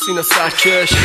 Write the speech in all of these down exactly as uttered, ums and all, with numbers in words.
سینا سرکش.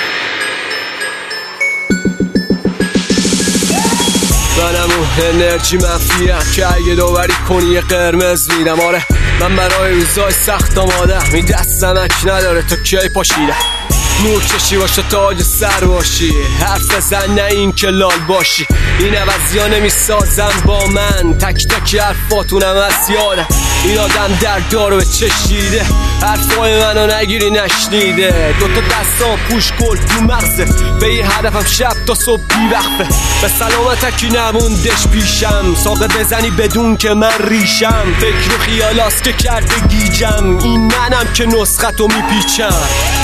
منم اون انرژی منفیم که اگه داوری کنی یه قرمز میرم. آره من برای روزای سخت آمادم، این دست نمک نداره تا کی پاشیدم. نور کشی باشه تاج سر باشی، حرف بزن نه این که لال باشی. این عوضی ها نمی سازم با من، تک تک حرفاتونم از یادم. این آدم دردارو به چشیده، حرفای منو نگیری نشنیده. دوتا دستان پوش گل تو مغزه، به یه هدفم شب تا صبح بی وقفه. به سلامتکی نموندش پیشم، ساقه بزنی بدون که من ریشم. فکر و خیالاست که کرده گیجم، این منم که نسختو میپیچم.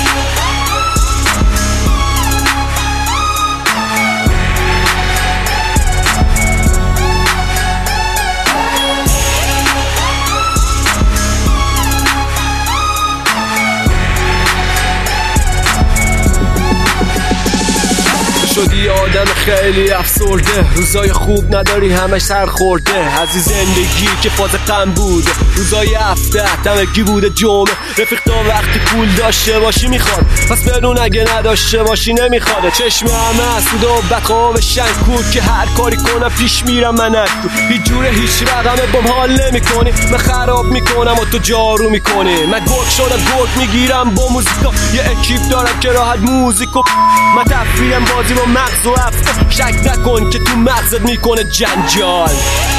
شدی آدم خیلی افسرده، روزای خوب نداری همش سر خورده. از این زندگی که فاز غم بوده، روزای هفته همگی بوده جمعه. رفیق تا وقتی پول داشته باشی میخواد، پس بدون اگه نداشته باشی نمیخواد. چشم همه اسود و بدخواب شنکود که هر کاری کنم پیش میرم من اکو. هیچ جوره هیچ رقمه بام حال نمیکنی، من خراب میکنم و تو جارو میکنی. من گرگ شدم گرگ میگیرم با موزیکا، یه اکیپ دارم که راحت موزیکو. من تفریحم بازی با مغز و افکار، شک نکن که تو مغزت میکنه جنجال.